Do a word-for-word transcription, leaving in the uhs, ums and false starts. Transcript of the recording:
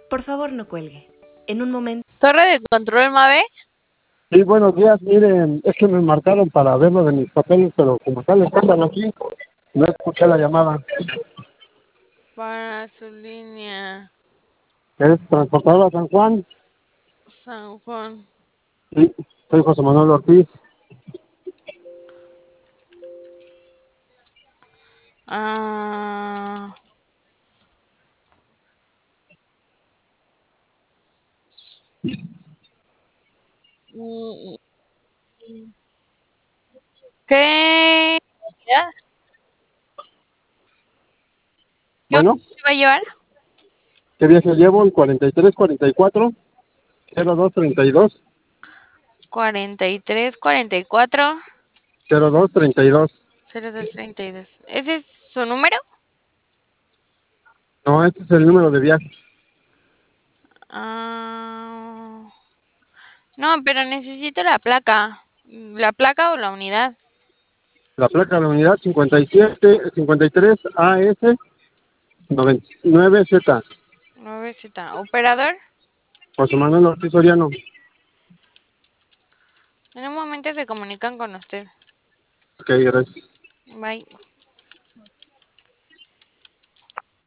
Por favor, no cuelgue. En un momento. Torre de control, Mave. Sí, buenos días. Miren, es que me marcaron para ver lo de mis papeles, pero como tal están aquí, no escuché la llamada. Para su línea. ¿Es transportadora San Juan? San Juan. Sí, soy José Manuel Ortiz. Ah. Mm, ¿Qué? ¿Ya? ¿Qué Bueno, va a llevar? ¿qué viaje llevo? El cuarenta y tres cuarenta y cuatro cero dos treinta y dos cuarenta y tres, cuarenta y cuatro, cero dos treinta y dos. cero dos treinta y dos. ¿Ese es su número? No, este es el número de viaje. Ah. No, pero necesito la placa. ¿La placa o la unidad? La placa de la unidad cincuenta y siete cincuenta y tres A S noventa y nueve Z. nueve Z. ¿Operador? José Manuel Ortiz Soriano. En un momento se comunican con usted. Ok, gracias. Bye.